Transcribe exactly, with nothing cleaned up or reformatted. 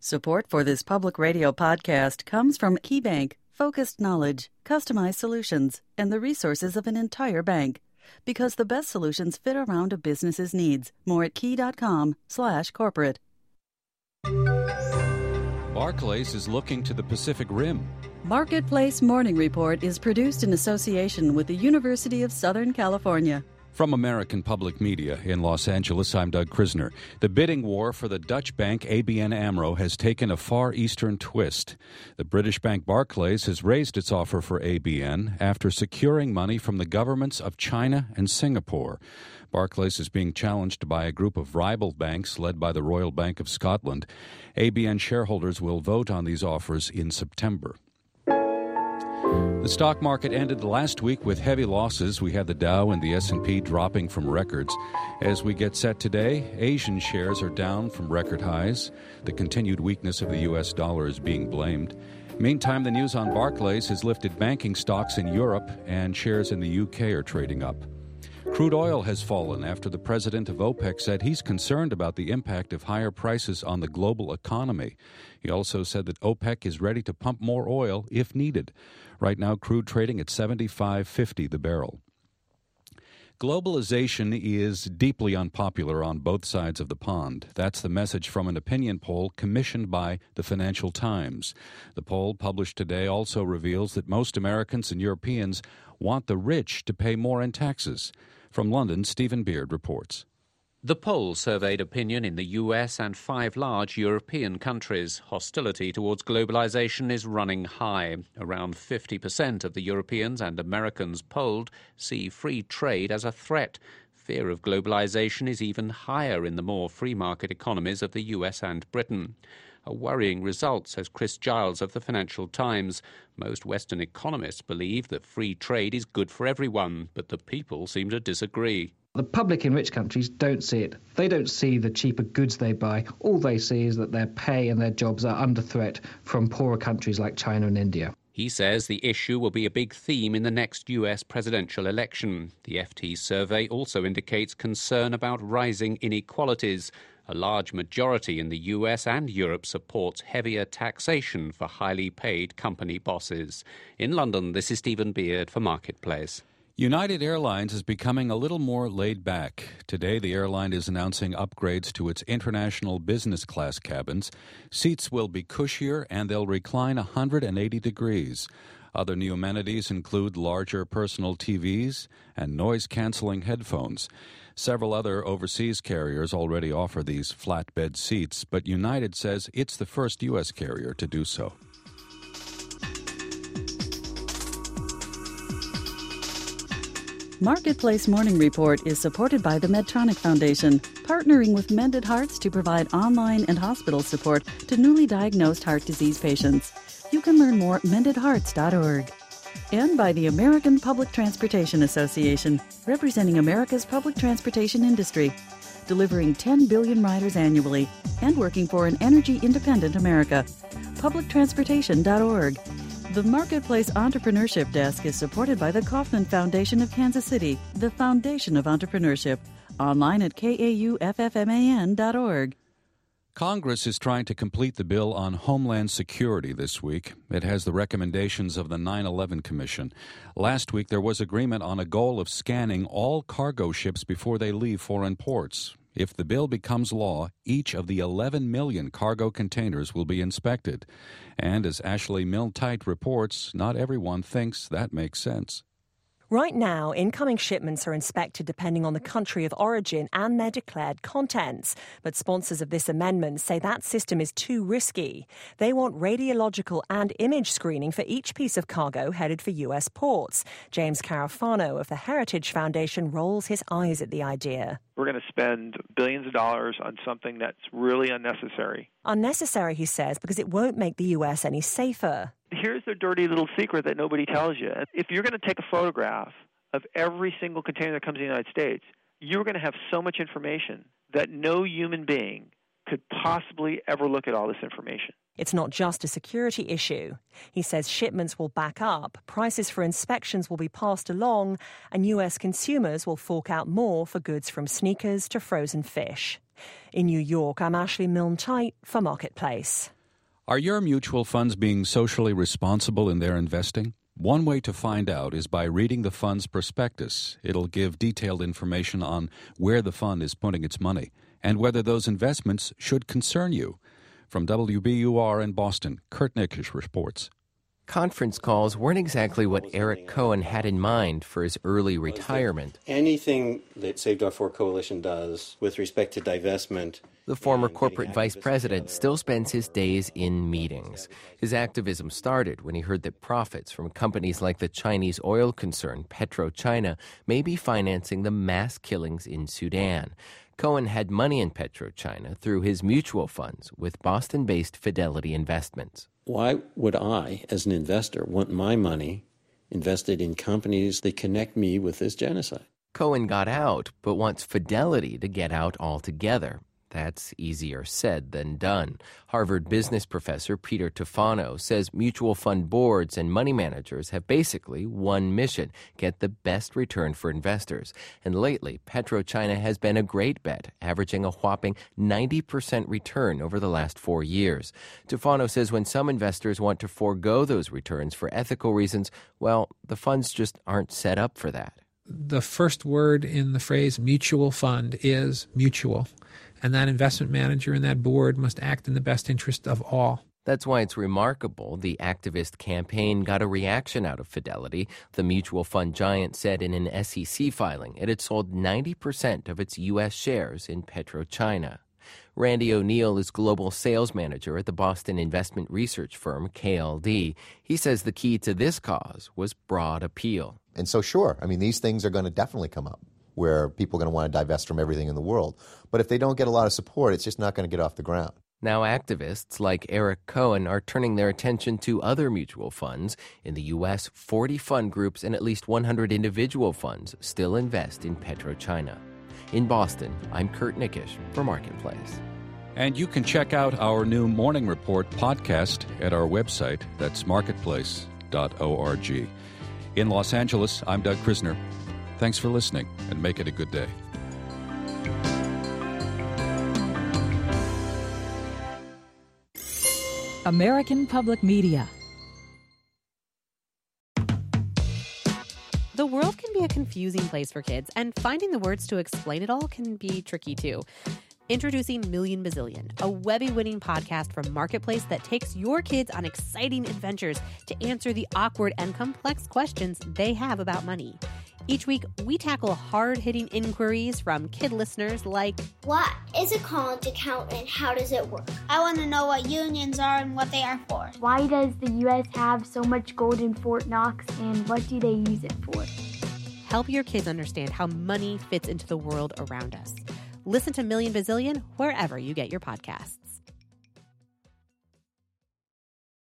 Support for this public radio podcast comes from KeyBank, focused knowledge, customized solutions, and the resources of an entire bank. Because the best solutions fit around a business's needs. More at key.com slash corporate. Barclays is looking to the Pacific Rim. Marketplace Morning Report is produced in association with the University of Southern California. From American Public Media in Los Angeles, I'm Doug Krisner. The bidding war for the Dutch bank A B N AMRO has taken a Far Eastern twist. The British bank Barclays has raised its offer for A B N after securing money from the governments of China and Singapore. Barclays is being challenged by a group of rival banks led by the Royal Bank of Scotland. A B N shareholders will vote on these offers in September. The stock market ended last week with heavy losses. We had the Dow and the S and P dropping from records. As we get set today, Asian shares are down from record highs. The continued weakness of the U S dollar is being blamed. Meantime, the news on Barclays has lifted banking stocks in Europe, and shares in the U K are trading up. Crude oil has fallen after the president of OPEC said he's concerned about the impact of higher prices on the global economy. He also said that OPEC is ready to pump more oil if needed. Right now, crude trading at seventy-five fifty the barrel. Globalization is deeply unpopular on both sides of the pond. That's the message from an opinion poll commissioned by the Financial Times. The poll, published today, also reveals that most Americans and Europeans want the rich to pay more in taxes. From London, Stephen Beard reports. The poll surveyed opinion in the U S and five large European countries. Hostility towards globalization is running high. Around fifty percent of the Europeans and Americans polled see free trade as a threat. Fear of globalization is even higher in the more free market economies of the U S and Britain. A worrying result, says Chris Giles of the Financial Times. Most Western economists believe that free trade is good for everyone, but the people seem to disagree. The public in rich countries don't see it. They don't see the cheaper goods they buy. All they see is that their pay and their jobs are under threat from poorer countries like China and India. He says the issue will be a big theme in the next U S presidential election. The F T survey also indicates concern about rising inequalities. A large majority in the U S and Europe supports heavier taxation for highly paid company bosses. In London, this is Stephen Beard for Marketplace. United Airlines is becoming a little more laid back. Today, the airline is announcing upgrades to its international business class cabins. Seats will be cushier and they'll recline one hundred eighty degrees. Other new amenities include larger personal T Vs and noise-canceling headphones. Several other overseas carriers already offer these flatbed seats, but United says it's the first U S carrier to do so. Marketplace Morning Report is supported by the Medtronic Foundation, partnering with Mended Hearts to provide online and hospital support to newly diagnosed heart disease patients. You can learn more at mended hearts dot org. And by the American Public Transportation Association, representing America's public transportation industry, delivering ten billion riders annually, and working for an energy-independent America. public transportation dot org. The Marketplace Entrepreneurship Desk is supported by the Kauffman Foundation of Kansas City, the foundation of entrepreneurship. Online at K A U F F M A N dot org. Congress is trying to complete the bill on Homeland Security this week. It has the recommendations of the nine eleven Commission. Last week, there was agreement on a goal of scanning all cargo ships before they leave foreign ports. If the bill becomes law, each of the eleven million cargo containers will be inspected. And as Ashley Milne-Tite reports, not everyone thinks that makes sense. Right now, incoming shipments are inspected depending on the country of origin and their declared contents. But sponsors of this amendment say that system is too risky. They want radiological and image screening for each piece of cargo headed for U S ports. James Carafano of the Heritage Foundation rolls his eyes at the idea. We're going to spend billions of dollars on something that's really unnecessary. Unnecessary, he says, because it won't make the U S any safer. Here's the dirty little secret that nobody tells you. If you're going to take a photograph of every single container that comes in the United States, you're going to have so much information that no human being could possibly ever look at all this information. It's not just a security issue. He says shipments will back up, prices for inspections will be passed along, and U S consumers will fork out more for goods from sneakers to frozen fish. In New York, I'm Ashley Milne-Tite for Marketplace. Are your mutual funds being socially responsible in their investing? One way to find out is by reading the fund's prospectus. It'll give detailed information on where the fund is putting its money and whether those investments should concern you. From W B U R in Boston, Kurt Nickisch reports. Conference calls weren't exactly what Eric Cohen had in mind for his early retirement. Anything that Save Darfur Coalition does with respect to divestment. The former corporate vice president still spends his days in meetings. His activism started when he heard that profits from companies like the Chinese oil concern PetroChina may be financing the mass killings in Sudan. Cohen had money in PetroChina through his mutual funds with Boston-based Fidelity Investments. Why would I, as an investor, want my money invested in companies that connect me with this genocide? Cohen got out, but wants Fidelity to get out altogether. That's easier said than done. Harvard business professor Peter Tufano says mutual fund boards and money managers have basically one mission: get the best return for investors. And lately, PetroChina has been a great bet, averaging a whopping ninety percent return over the last four years. Tufano says when some investors want to forego those returns for ethical reasons, well, the funds just aren't set up for that. The first word in the phrase mutual fund is mutual. And that investment manager and that board must act in the best interest of all. That's why it's remarkable the activist campaign got a reaction out of Fidelity. The mutual fund giant said in an S E C filing it had sold ninety percent of its U S shares in PetroChina. Randy O'Neill is global sales manager at the Boston investment research firm K L D. He says the key to this cause was broad appeal. And so, sure, I mean, these things are going to definitely come up, where people are going to want to divest from everything in the world. But if they don't get a lot of support, it's just not going to get off the ground. Now activists like Eric Cohen are turning their attention to other mutual funds. In the U S, forty fund groups and at least one hundred individual funds still invest in PetroChina. In Boston, I'm Kurt Nickisch for Marketplace. And you can check out our new Morning Report podcast at our website. That's marketplace dot org. In Los Angeles, I'm Doug Krisner. Thanks for listening, and make it a good day. American Public Media. The world can be a confusing place for kids, and finding the words to explain it all can be tricky too. Introducing Million Bazillion, a Webby-winning podcast from Marketplace that takes your kids on exciting adventures to answer the awkward and complex questions they have about money. Each week, we tackle hard-hitting inquiries from kid listeners like, what is a college account and how does it work? I want to know what unions are and what they are for. Why does the U S have so much gold in Fort Knox and what do they use it for? Help your kids understand how money fits into the world around us. Listen to Million Bazillion wherever you get your podcasts.